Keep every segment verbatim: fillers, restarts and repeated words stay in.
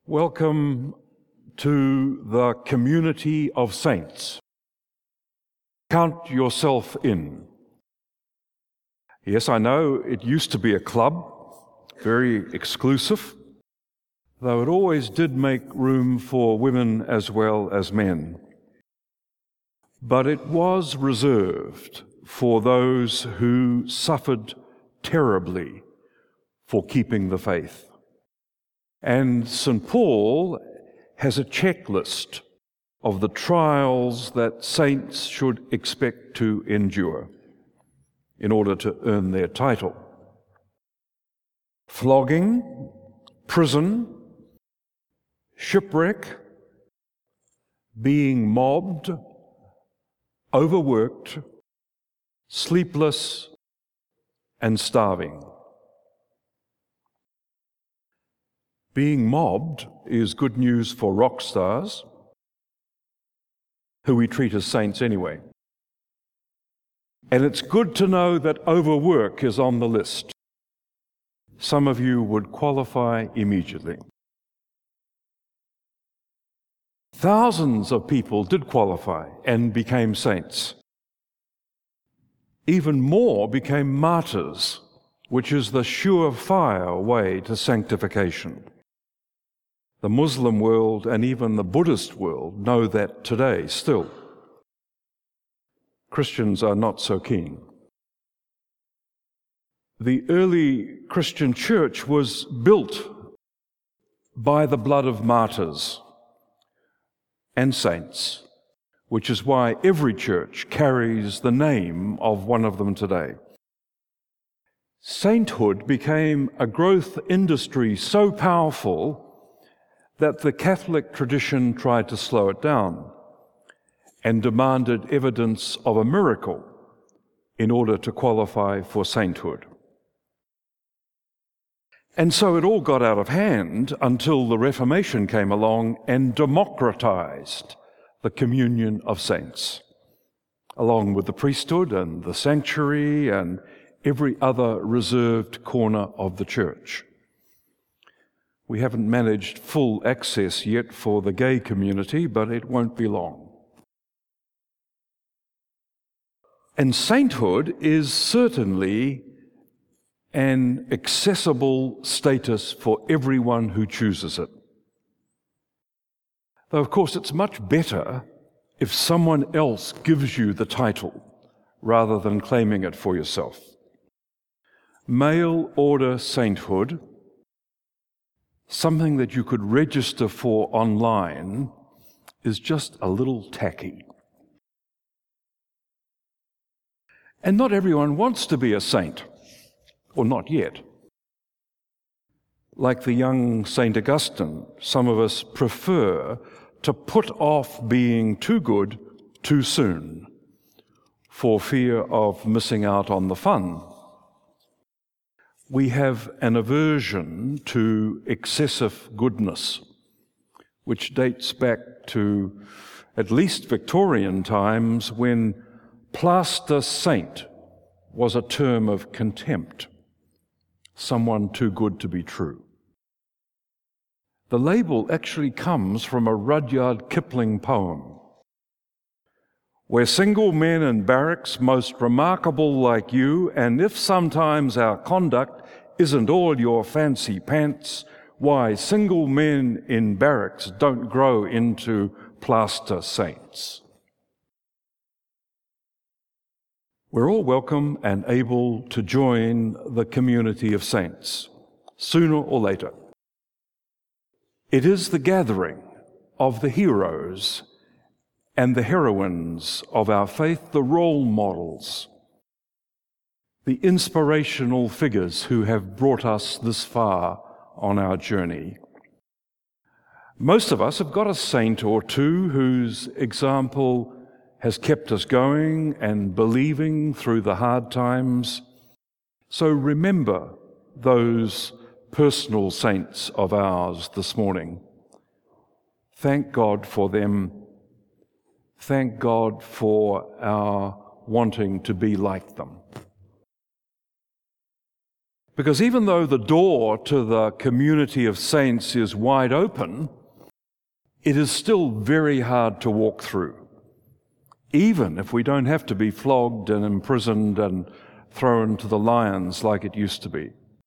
Welcome to the community of saints. Count yourself in. Yes, I know it used to be a club, very exclusive, though it always did make room for women as well as men. But it was reserved for those who suffered terribly for keeping the faith. And Saint Paul has a checklist of the trials that saints should expect to endure in order to earn their title. Flogging, prison, shipwreck, being mobbed, overworked, sleepless, and starving. Being mobbed is good news for rock stars, who we treat as saints anyway. And it's good to know that overwork is on the list. Some of you would qualify immediately. Thousands of people did qualify and became saints. Even more became martyrs, which is the surefire way to sanctification. The Muslim world and even the Buddhist world know that today still. Christians are not so keen. The early Christian church was built by the blood of martyrs and saints, which is why every church carries the name of one of them today. Sainthood became a growth industry so powerful that the Catholic tradition tried to slow it down and demanded evidence of a miracle in order to qualify for sainthood. And so it all got out of hand until the Reformation came along and democratized the communion of saints, along with the priesthood and the sanctuary and every other reserved corner of the church. We haven't managed full access yet for the gay community, but it won't be long. And sainthood is certainly an accessible status for everyone who chooses it. Though, of course, it's much better if someone else gives you the title rather than claiming it for yourself. Mail order sainthood, something that you could register for online, is just a little tacky. And not everyone wants to be a saint, or not yet. Like the young Saint Augustine, some of us prefer to put off being too good too soon for fear of missing out on the fun. We have an aversion to excessive goodness, which dates back to at least Victorian times when plaster saint was a term of contempt, someone too good to be true. The label actually comes from a Rudyard Kipling poem. We're single men in barracks, most remarkable like you, and if sometimes our conduct isn't all your fancy pants, why, single men in barracks don't grow into plaster saints. We're all welcome and able to join the community of saints, sooner or later. It is the gathering of the heroes and the heroines of our faith, the role models, the inspirational figures who have brought us this far on our journey. Most of us have got a saint or two whose example has kept us going and believing through the hard times. So remember those personal saints of ours this morning. Thank God for them. Thank God for our wanting to be like them. Because even though the door to the community of saints is wide open, it is still very hard to walk through, even if we don't have to be flogged and imprisoned and thrown to the lions like it used to be.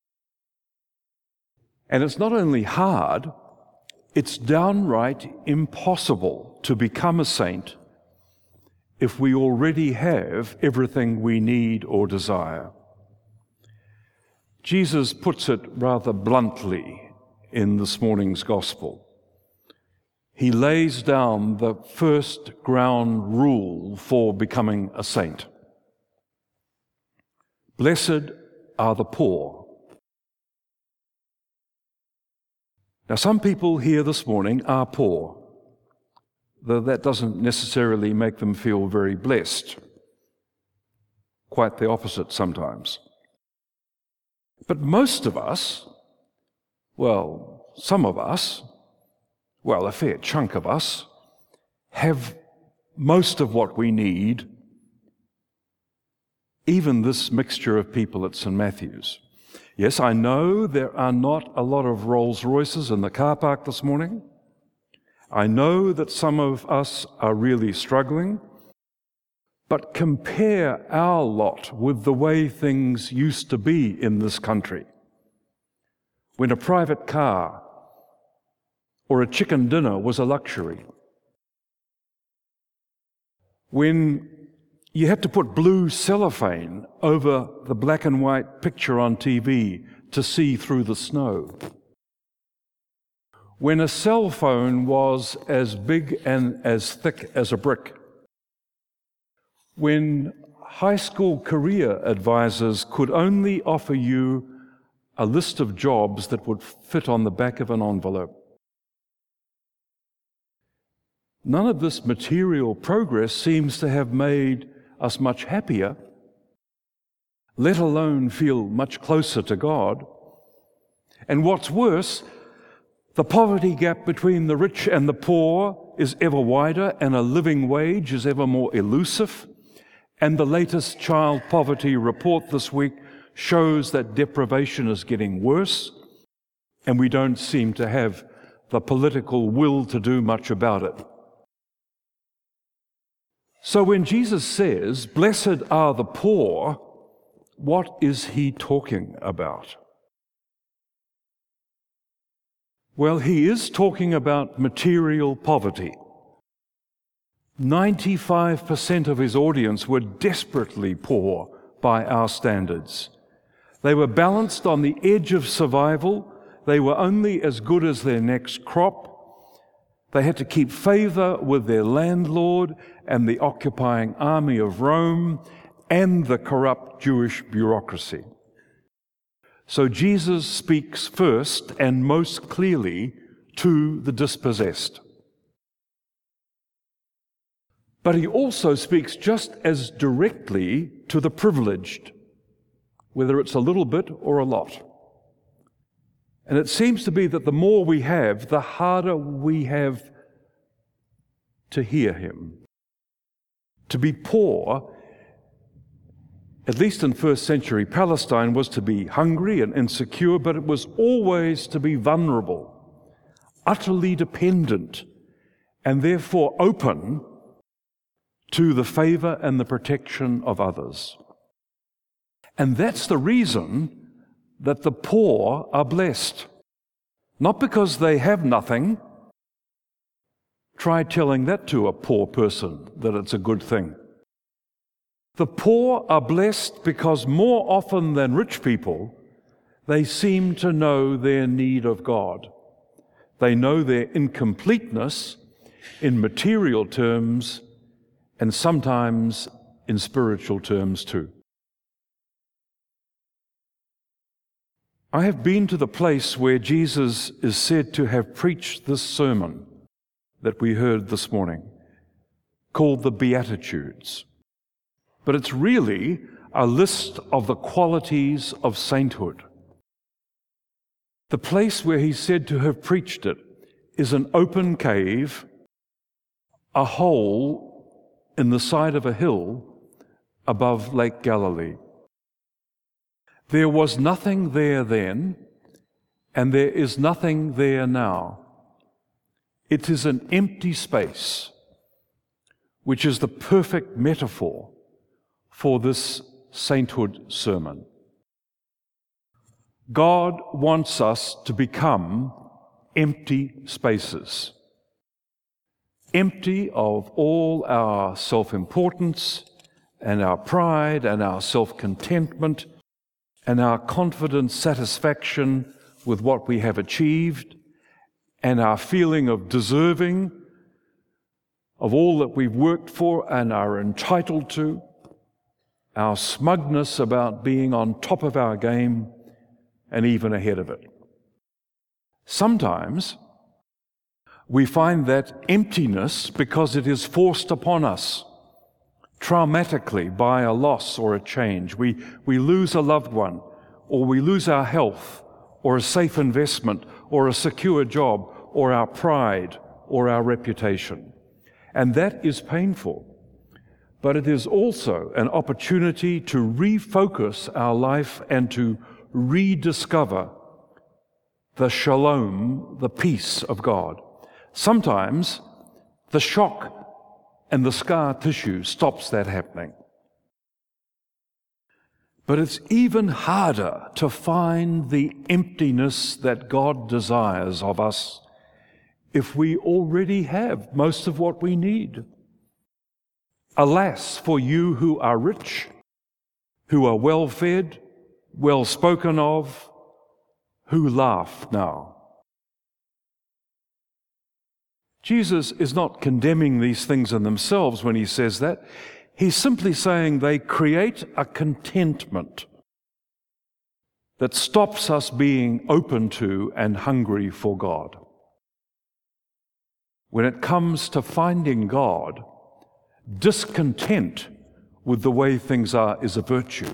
And it's not only hard, it's downright impossible to become a saint if we already have everything we need or desire. Jesus puts it rather bluntly in this morning's gospel. He lays down the first ground rule for becoming a saint. Blessed are the poor. Now, some people here this morning are poor, though that doesn't necessarily make them feel very blessed. Quite the opposite sometimes. But most of us, well, some of us, well, a fair chunk of us, have most of what we need, even this mixture of people at Saint Matthew's. Yes, I know there are not a lot of Rolls Royces in the car park this morning. I know that some of us are really struggling. But compare our lot with the way things used to be in this country, when a private car or a chicken dinner was a luxury, when you had to put blue cellophane over the black and white picture on T V to see through the snow, when a cell phone was as big and as thick as a brick, when high school career advisors could only offer you a list of jobs that would fit on the back of an envelope. None of this material progress seems to have made us much happier, let alone feel much closer to God. And what's worse, the poverty gap between the rich and the poor is ever wider, and a living wage is ever more elusive. And the latest child poverty report this week shows that deprivation is getting worse, and we don't seem to have the political will to do much about it. So when Jesus says, "Blessed are the poor," what is he talking about? Well, he is talking about material poverty. ninety-five percent of his audience were desperately poor by our standards. They were balanced on the edge of survival. They were only as good as their next crop. They had to keep favor with their landlord and the occupying army of Rome and the corrupt Jewish bureaucracy. So Jesus speaks first and most clearly to the dispossessed. But he also speaks just as directly to the privileged, whether it's a little bit or a lot. And it seems to be that the more we have, the harder we have to hear him. To be poor, at least in first century Palestine, was to be hungry and insecure, but it was always to be vulnerable, utterly dependent, and therefore open to the favor and the protection of others. And that's the reason that the poor are blessed. Not because they have nothing. Try telling that to a poor person, that it's a good thing. The poor are blessed because more often than rich people, they seem to know their need of God. They know their incompleteness in material terms and sometimes in spiritual terms too. I have been to the place where Jesus is said to have preached this sermon that we heard this morning, called the Beatitudes. But it's really a list of the qualities of sainthood. The place where he's said to have preached it is an open cave, a hole in the side of a hill above Lake Galilee. There was nothing there then, and there is nothing there now. It is an empty space, which is the perfect metaphor for this sainthood sermon. God wants us to become empty spaces, empty of all our self-importance and our pride and our self-contentment and our confident satisfaction with what we have achieved and our feeling of deserving of all that we've worked for and are entitled to, our smugness about being on top of our game and even ahead of it. Sometimes we find that emptiness because it is forced upon us traumatically by a loss or a change. We, we lose a loved one, or we lose our health, or a safe investment, or a secure job, or our pride, or our reputation. And that is painful. But it is also an opportunity to refocus our life and to rediscover the shalom, the peace of God. Sometimes the shock and the scar tissue stops that happening. But it's even harder to find the emptiness that God desires of us if we already have most of what we need. Alas, for you who are rich, who are well-fed, well spoken of, who laugh now. Jesus is not condemning these things in themselves when he says that. He's simply saying they create a contentment that stops us being open to and hungry for God. When it comes to finding God, discontent with the way things are is a virtue.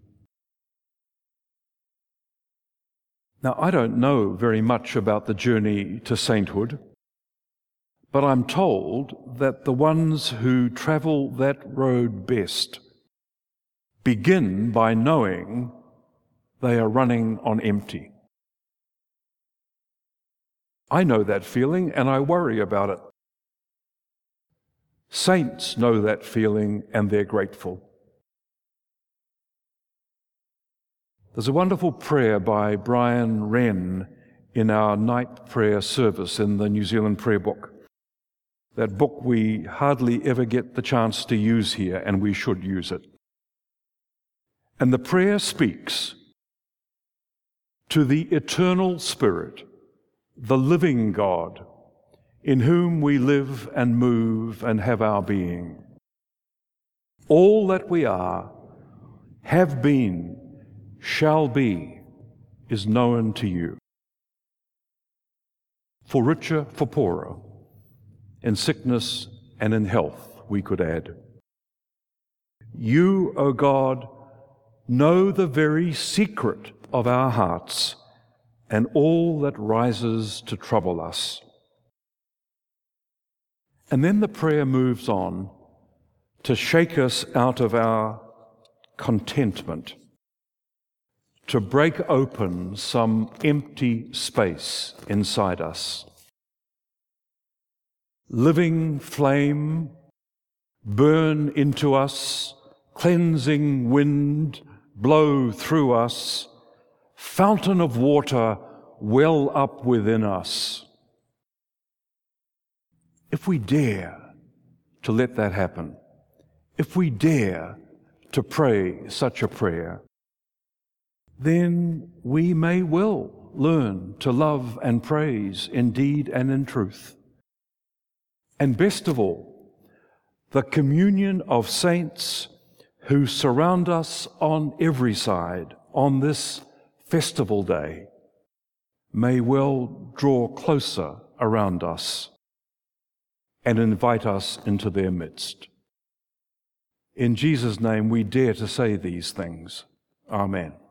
Now, I don't know very much about the journey to sainthood, but I'm told that the ones who travel that road best begin by knowing they are running on empty. I know that feeling and I worry about it. Saints know that feeling and they're grateful. There's a wonderful prayer by Brian Wren in our night prayer service in the New Zealand Prayer Book. That book we hardly ever get the chance to use here, and we should use it. And the prayer speaks to the eternal Spirit, the living God, in whom we live and move and have our being. All that we are, have been, shall be, is known to you. For richer, for poorer, in sickness and in health, we could add. You, O God, know the very secret of our hearts and all that rises to trouble us. And then the prayer moves on to shake us out of our contentment, to break open some empty space inside us. Living flame, burn into us, cleansing wind, blow through us, fountain of water, well up within us. If we dare to let that happen, if we dare to pray such a prayer, then we may well learn to love and praise in deed and in truth. And best of all, the communion of saints who surround us on every side on this festival day may well draw closer around us and invite us into their midst. In Jesus' name we dare to say these things. Amen.